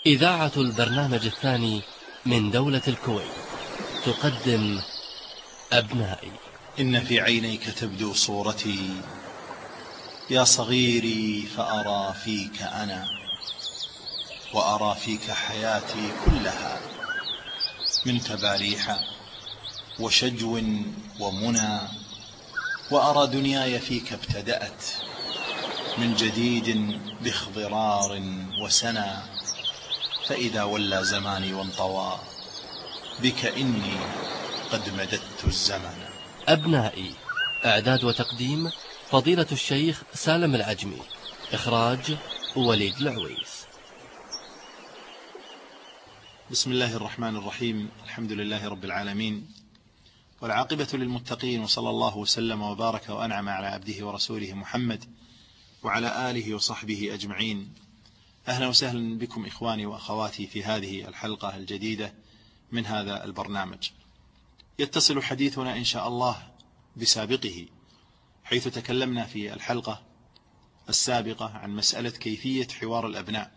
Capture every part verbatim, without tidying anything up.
إذاعة البرنامج الثاني من دولة الكويت تقدم أبنائي. إن في عينيك تبدو صورتي يا صغيري، فأرى فيك أنا، وأرى فيك حياتي كلها، من تباريح وشجو ومنى، وأرى دنياي فيك ابتدأت من جديد باخضرار وسنى، فإذا ولى زماني وانطوى بك إني قد مددت الزمن. أبنائي، إعداد وتقديم فضيلة الشيخ سالم العجمي، إخراج وليد العويس. بسم الله الرحمن الرحيم، الحمد لله رب العالمين، والعاقبة للمتقين، وصلى الله وسلم وبارك وأنعم على عبده ورسوله محمد وعلى آله وصحبه أجمعين. أهلا وسهلا بكم إخواني وأخواتي في هذه الحلقة الجديدة من هذا البرنامج. يتصل حديثنا إن شاء الله بسابقه، حيث تكلمنا في الحلقة السابقة عن مسألة كيفية حوار الأبناء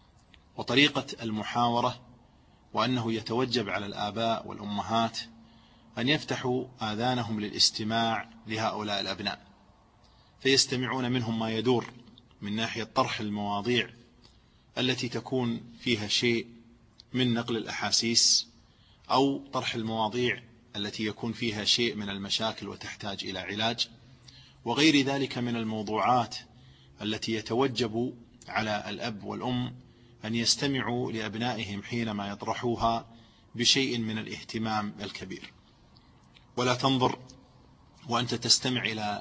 وطريقة المحاورة، وأنه يتوجب على الآباء والأمهات أن يفتحوا آذانهم للاستماع لهؤلاء الأبناء، فيستمعون منهم ما يدور من ناحية طرح المواضيع التي تكون فيها شيء من نقل الأحاسيس، أو طرح المواضيع التي يكون فيها شيء من المشاكل وتحتاج إلى علاج، وغير ذلك من الموضوعات التي يتوجب على الأب والأم أن يستمعوا لأبنائهم حينما يطرحوها بشيء من الاهتمام الكبير. ولا تنظر وأنت تستمع إلى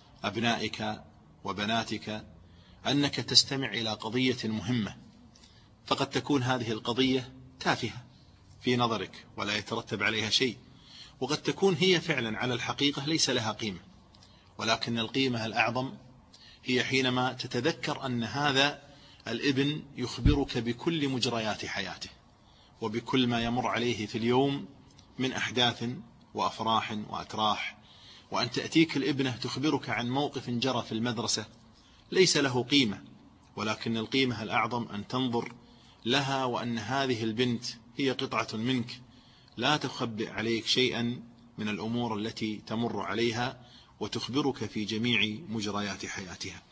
أبنائك وبناتك أنك تستمع إلى قضية مهمة، فقد تكون هذه القضية تافهة في نظرك ولا يترتب عليها شيء، وقد تكون هي فعلا على الحقيقة ليس لها قيمة، ولكن القيمة الأعظم هي حينما تتذكر أن هذا الابن يخبرك بكل مجريات حياته وبكل ما يمر عليه في اليوم من أحداث وأفراح وأتراح، وأن تأتيك الابنة تخبرك عن موقف جرى في المدرسة ليس له قيمة، ولكن القيمة الأعظم أن تنظر لها وأن هذه البنت هي قطعة منك لا تخبئ عليك شيئا من الأمور التي تمر عليها، وتخبرك في جميع مجريات حياتها.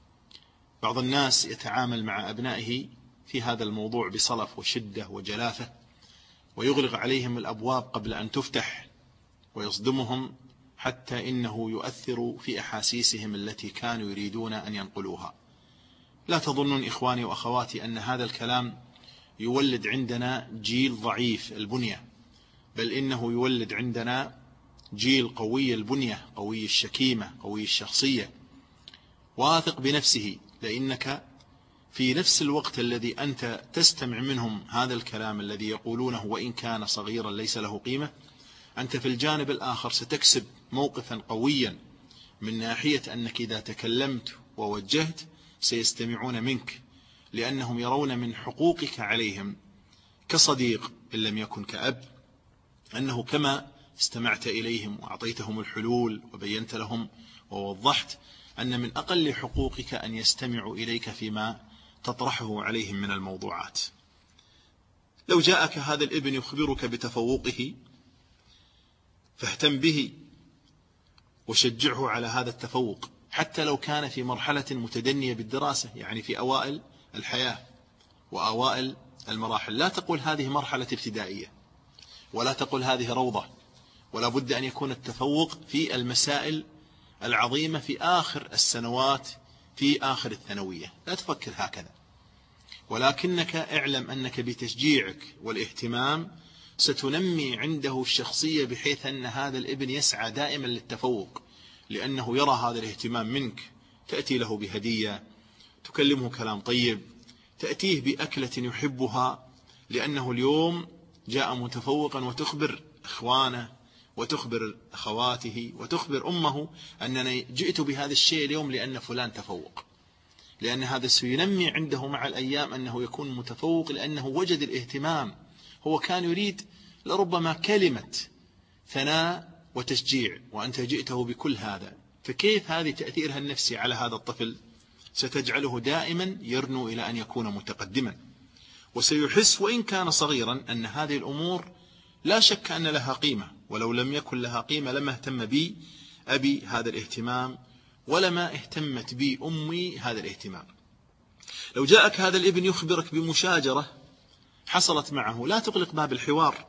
بعض الناس يتعامل مع أبنائه في هذا الموضوع بصلف وشدة وجلافة، ويغلق عليهم الأبواب قبل أن تفتح، ويصدمهم حتى إنه يؤثر في أحاسيسهم التي كانوا يريدون أن ينقلوها. لا تظنون إخواني وأخواتي أن هذا الكلام يولد عندنا جيل ضعيف البنية، بل إنه يولد عندنا جيل قوي البنية، قوي الشكيمة، قوي الشخصية، واثق بنفسه، لأنك في نفس الوقت الذي أنت تستمع منهم هذا الكلام الذي يقولونه وإن كان صغيرا ليس له قيمة، أنت في الجانب الآخر ستكسب موقفا قويا من ناحية أنك إذا تكلمت ووجهت سيستمعون منك، لأنهم يرون من حقوقك عليهم كصديق إن لم يكن كأب، أنه كما استمعت إليهم وأعطيتهم الحلول وبينت لهم ووضحت، أن من أقل حقوقك أن يستمعوا إليك فيما تطرحه عليهم من الموضوعات. لو جاءك هذا الابن يخبرك بتفوقه فاهتم به وشجعه على هذا التفوق، حتى لو كان في مرحلة متدنية بالدراسة، يعني في أوائل الحياة وأوائل المراحل. لا تقول هذه مرحلة ابتدائية، ولا تقول هذه روضة، ولا بد أن يكون التفوق في المسائل العظيمة في آخر السنوات، في آخر الثانوية. لا تفكر هكذا، ولكنك اعلم أنك بتشجيعك والاهتمام ستنمي عنده الشخصية، بحيث أن هذا الابن يسعى دائما للتفوق، لأنه يرى هذا الاهتمام منك. تأتي له بهدية، تكلمه كلام طيب، تأتيه بأكلة يحبها، لأنه اليوم جاء متفوقا، وتخبر إخوانه وتخبر أخواته وتخبر أمه أنني جئت بهذا الشيء اليوم لأن فلان تفوق، لأن هذا سينمي عنده مع الأيام أنه يكون متفوق، لأنه وجد الاهتمام. هو كان يريد لربما كلمة ثناء وتشجيع، وأنت جئته بكل هذا، فكيف هذه تأثيرها النفسي على هذا الطفل ستجعله دائما يرنو إلى أن يكون متقدما. وسيحس وإن كان صغيرا أن هذه الأمور لا شك أن لها قيمة، ولو لم يكن لها قيمة لما اهتم بي أبي هذا الاهتمام، ولما اهتمت بي أمي هذا الاهتمام. لو جاءك هذا الابن يخبرك بمشاجرة حصلت معه، لا تغلق باب الحوار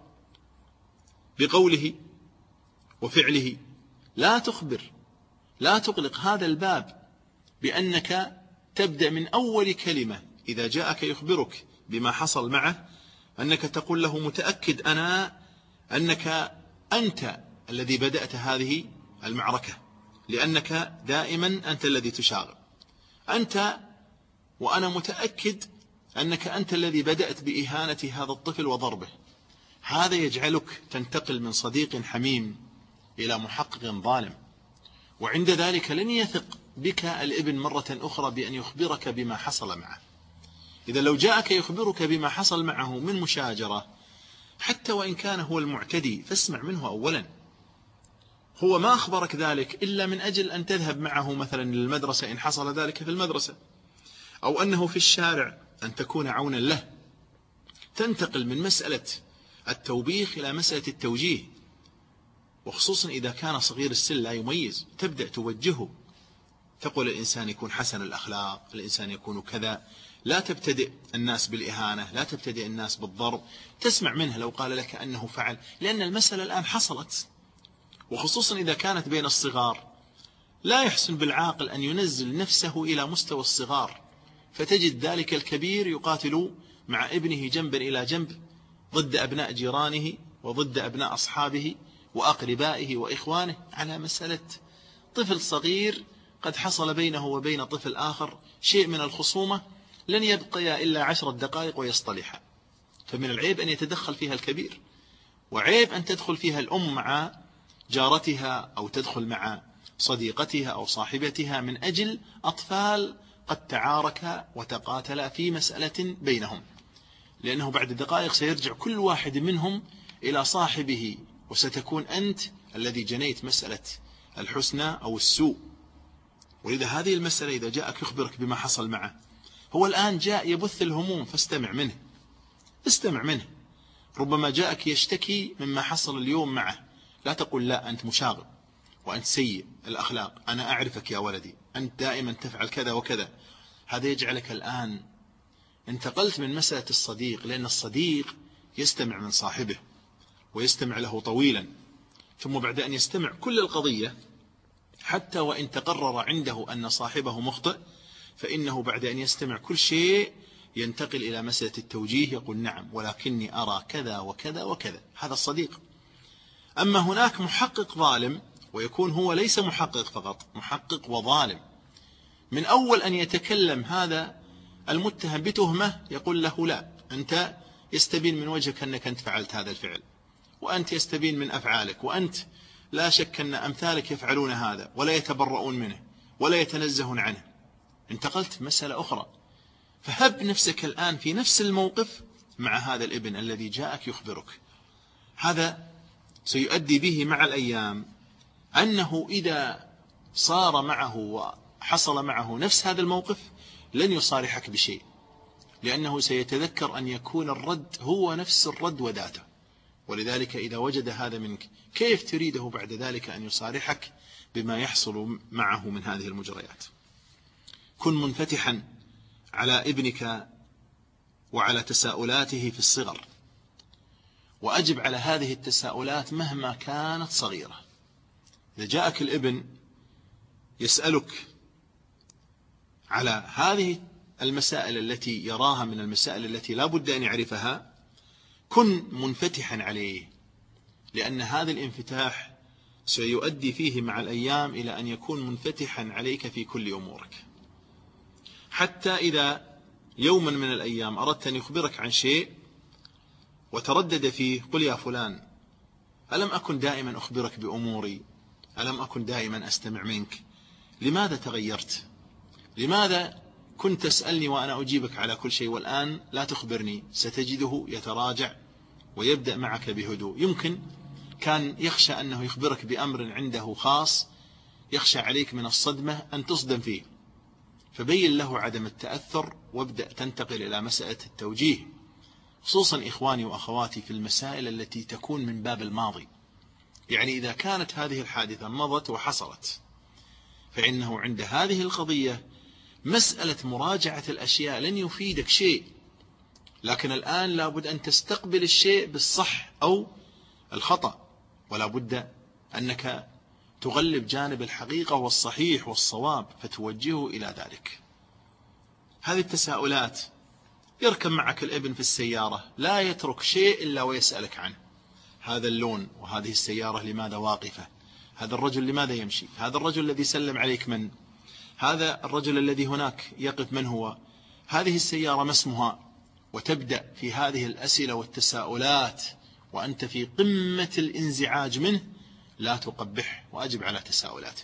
بقوله وفعله، لا تخبر، لا تغلق هذا الباب بأنك تبدأ من أول كلمة إذا جاءك يخبرك بما حصل معه أنك تقول له متأكد أنا أنك أنت الذي بدأت هذه المعركة، لأنك دائما أنت الذي تشاغب، أنت وأنا متأكد أنك أنت الذي بدأت بإهانة هذا الطفل وضربه. هذا يجعلك تنتقل من صديق حميم إلى محقق ظالم، وعند ذلك لن يثق بك الابن مرة أخرى بأن يخبرك بما حصل معه. إذا لو جاءك يخبرك بما حصل معه من مشاجرة حتى وإن كان هو المعتدي فاسمع منه أولا. هو ما أخبرك ذلك إلا من أجل أن تذهب معه مثلا للمدرسة إن حصل ذلك في المدرسة، أو أنه في الشارع أن تكون عونا له. تنتقل من مسألة التوبيخ إلى مسألة التوجيه، وخصوصا إذا كان صغير السن لا يميز، تبدأ توجهه، تقول الإنسان يكون حسن الأخلاق، الإنسان يكون كذا، لا تبتدئ الناس بالإهانة، لا تبتدئ الناس بالضرب، تسمع منه لو قال لك أنه فعل، لأن المسألة الآن حصلت. وخصوصا إذا كانت بين الصغار لا يحسن بالعاقل أن ينزل نفسه إلى مستوى الصغار، فتجد ذلك الكبير يقاتل مع ابنه جنبا إلى جنب ضد أبناء جيرانه وضد أبناء أصحابه وأقربائه وإخوانه على مسألة طفل صغير قد حصل بينه وبين طفل آخر شيء من الخصومة لن يبقى إلا عشرة دقائق ويصطلحا. فمن العيب أن يتدخل فيها الكبير، وعيب أن تدخل فيها الأم مع جارتها أو تدخل مع صديقتها أو صاحبتها من أجل أطفال قد تعارك وتقاتل في مسألة بينهم، لأنه بعد دقائق سيرجع كل واحد منهم إلى صاحبه، وستكون أنت الذي جنيت مسألة الحسنى أو السوء. ولذا هذه المسألة إذا جاءك يخبرك بما حصل معه، هو الآن جاء يبث الهموم فاستمع منه، استمع منه. ربما جاءك يشتكي مما حصل اليوم معه، لا تقول لا أنت مشاغب وأنت سيء الأخلاق، أنا أعرفك يا ولدي، أنت دائما تفعل كذا وكذا. هذا يجعلك الآن انتقلت من مسألة الصديق، لأن الصديق يستمع من صاحبه ويستمع له طويلا، ثم بعد أن يستمع كل القضية حتى وإن تقرر عنده أن صاحبه مخطئ، فإنه بعد أن يستمع كل شيء ينتقل إلى مسألة التوجيه، يقول نعم ولكني أرى كذا وكذا وكذا. هذا الصديق. أما هناك محقق ظالم، ويكون هو ليس محقق فقط، محقق وظالم. من أول أن يتكلم هذا المتهم بتهمة يقول له لا، أنت يستبين من وجهك أنك أنت فعلت هذا الفعل، وأنت يستبين من أفعالك، وأنت لا شك أن أمثالك يفعلون هذا ولا يتبرؤون منه ولا يتنزهون عنه. انتقلت مسألة أخرى، فهب نفسك الآن في نفس الموقف مع هذا الابن الذي جاءك يخبرك. هذا سيؤدي به مع الأيام أنه إذا صار معه وحصل معه نفس هذا الموقف لن يصارحك بشيء، لأنه سيتذكر أن يكون الرد هو نفس الرد وذاته. ولذلك إذا وجد هذا منك كيف تريده بعد ذلك أن يصارحك بما يحصل معه من هذه المجريات؟ كن منفتحا على ابنك وعلى تساؤلاته في الصغر، وأجب على هذه التساؤلات مهما كانت صغيرة. إذا جاءك الابن يسألك على هذه المسائل التي يراها من المسائل التي لا بد أن يعرفها، كن منفتحا عليه، لأن هذا الانفتاح سيؤدي فيه مع الأيام إلى أن يكون منفتحا عليك في كل أمورك. حتى إذا يوما من الأيام أردت أن يخبرك عن شيء وتردد فيه، قل يا فلان ألم أكن دائما أخبرك بأموري؟ ألم أكن دائما أستمع منك؟ لماذا تغيرت؟ لماذا كنت تسألني وأنا أجيبك على كل شيء والآن لا تخبرني؟ ستجده يتراجع ويبدأ معك بهدوء. يمكن كان يخشى أنه يخبرك بأمر عنده خاص، يخشى عليك من الصدمة أن تصدم فيه، فبين له عدم التأثر وابدأ تنتقل إلى مسألة التوجيه. خصوصا إخواني وأخواتي في المسائل التي تكون من باب الماضي. يعني إذا كانت هذه الحادثة مضت وحصلت، فإنه عند هذه القضية مسألة مراجعة الأشياء لن يفيدك شيء، لكن الآن لابد أن تستقبل الشيء بالصح أو الخطأ، ولا بد أنك تغلب جانب الحقيقة والصحيح والصواب فتوجهه إلى ذلك. هذه التساؤلات، يركب معك الابن في السيارة لا يترك شيء إلا ويسألك عنه، هذا اللون، وهذه السيارة لماذا واقفة، هذا الرجل لماذا يمشي، هذا الرجل الذي سلم عليك من، هذا الرجل الذي هناك يقف من هو، هذه السيارة ما اسمها، وتبدأ في هذه الأسئلة والتساؤلات وأنت في قمة الانزعاج منه. لا تقبح وأجب على تساؤلاته،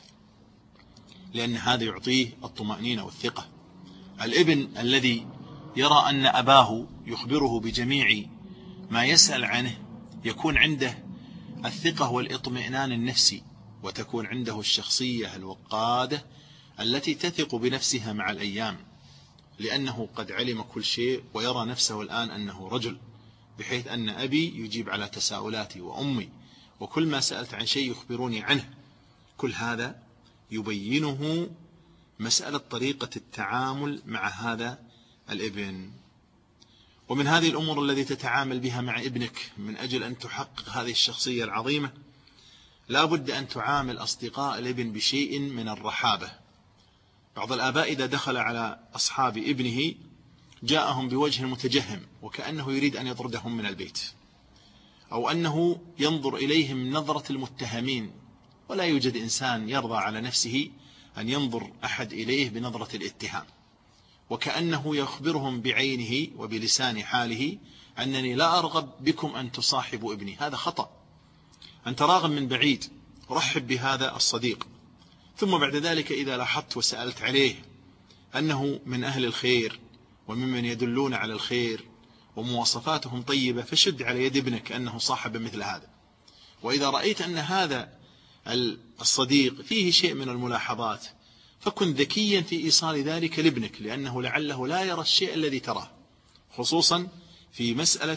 لأن هذا يعطيه الطمأنينة والثقة. الابن الذي يرى أن أباه يخبره بجميع ما يسأل عنه يكون عنده الثقة والإطمئنان النفسي، وتكون عنده الشخصية الوقادة التي تثق بنفسها مع الأيام، لأنه قد علم كل شيء ويرى نفسه الآن أنه رجل، بحيث أن أبي يجيب على تساؤلاتي وأمي، وكل ما سألت عن شيء يخبروني عنه. كل هذا يبينه مسألة طريقة التعامل مع هذا الابن. ومن هذه الأمور التي تتعامل بها مع ابنك من أجل أن تحقق هذه الشخصية العظيمة، لا بد أن تعامل أصدقاء الابن بشيء من الرحابة. بعض الآباء إذا دخل على أصحاب ابنه جاءهم بوجه متجهم، وكأنه يريد أن يطردهم من البيت، أو أنه ينظر إليهم نظرة المتهمين، ولا يوجد إنسان يرضى على نفسه أن ينظر أحد إليه بنظرة الاتهام، وكأنه يخبرهم بعينه وبلسان حاله أنني لا أرغب بكم أن تصاحبوا ابني. هذا خطأ. أنت راغب من بعيد، رحب بهذا الصديق، ثم بعد ذلك إذا لاحظت وسألت عليه أنه من أهل الخير وممن يدلون على الخير ومواصفاتهم طيبة، فشد على يد ابنك أنه صاحب مثل هذا. وإذا رأيت أن هذا الصديق فيه شيء من الملاحظات، فكن ذكيا في إيصال ذلك لابنك، لأنه لعله لا يرى الشيء الذي تراه، خصوصا في مسألة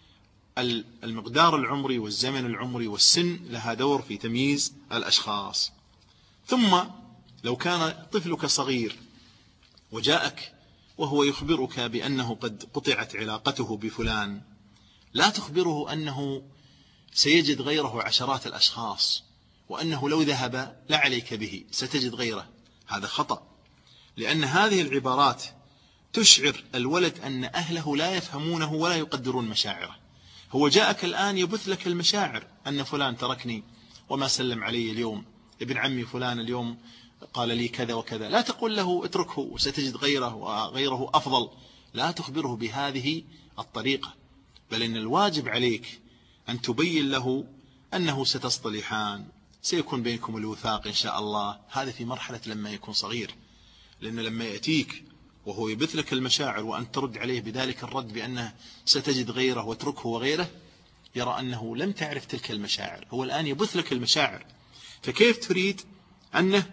المقدار العمري والزمن العمري والسن، لها دور في تمييز الأشخاص. ثم لو كان طفلك صغير وجاءك وهو يخبرك بأنه قد قطعت علاقته بفلان، لا تخبره أنه سيجد غيره عشرات الأشخاص، وأنه لو ذهب لا عليك به ستجد غيره. هذا خطأ، لأن هذه العبارات تشعر الولد أن أهله لا يفهمونه ولا يقدرون مشاعره. هو جاءك الآن يبث لك المشاعر أن فلان تركني وما سلم علي اليوم، ابن عمي فلان اليوم قال لي كذا وكذا. لا تقول له اتركه وستجد غيره وغيره أفضل، لا تخبره بهذه الطريقة، بل إن الواجب عليك أن تبين له أنه ستصطلحان، سيكون بينكم الوثاق إن شاء الله. هذا في مرحلة لما يكون صغير، لأن لما يأتيك وهو يبث لك المشاعر وأن ترد عليه بذلك الرد بأنه ستجد غيره واتركه وغيره، يرى أنه لم تعرف تلك المشاعر. هو الآن يبث لك المشاعر، فكيف تريد أنه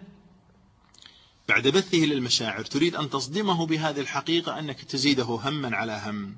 بعد بثه للمشاعر تريد أن تصدمه بهذه الحقيقة أنك تزيده هما على هم؟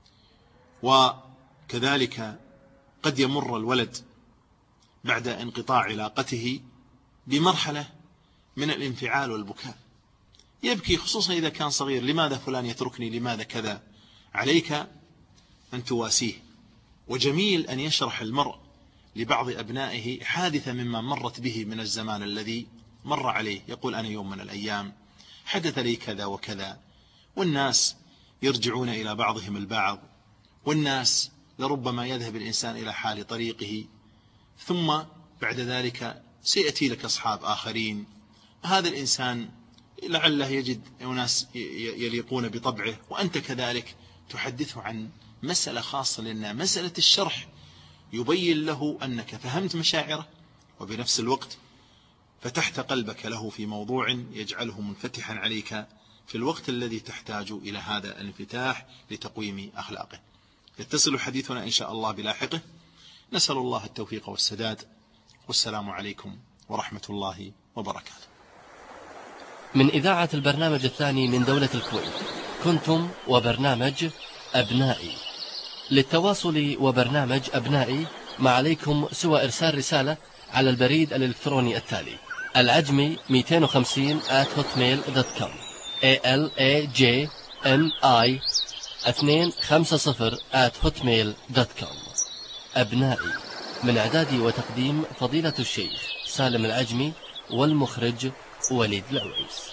وكذلك قد يمر الولد بعد انقطاع علاقته بمرحلة من الانفعال والبكاء، يبكي خصوصا إذا كان صغير، لماذا فلان يتركني، لماذا كذا. عليك أن تواسيه، وجميل أن يشرح المرء لبعض أبنائه حادثة مما مرت به من الزمان الذي مر عليه. يقول أنا يوم من الأيام حدث لي كذا وكذا، والناس يرجعون إلى بعضهم البعض، والناس لربما يذهب الإنسان إلى حال طريقه، ثم بعد ذلك سيأتي لك أصحاب آخرين. هذا الإنسان لعله يجد أناس يليقون بطبعه، وأنت كذلك تحدثه عن مسألة خاصة، لأن مسألة الشرح يبين له أنك فهمت مشاعره، وبنفس الوقت فتحت قلبك له في موضوع يجعله منفتحا عليك في الوقت الذي تحتاج إلى هذا الانفتاح لتقويم أخلاقه. يتصل حديثنا إن شاء الله بلاحقه. نسأل الله التوفيق والسداد، والسلام عليكم ورحمة الله وبركاته. من إذاعة البرنامج الثاني من دولة الكويت، كنتم وبرنامج أبنائي. للتواصل وبرنامج أبنائي ما عليكم سوى إرسال رسالة على البريد الإلكتروني التالي: العجمي مئتين وخمسين آت هوتميل دوت كوم A L A J M I اثنين خمسة صفر آت هوتميل دوت كوم. أبنائي، من إعداد وتقديم فضيلة الشيخ سالم العجمي، والمخرج وليد العويس.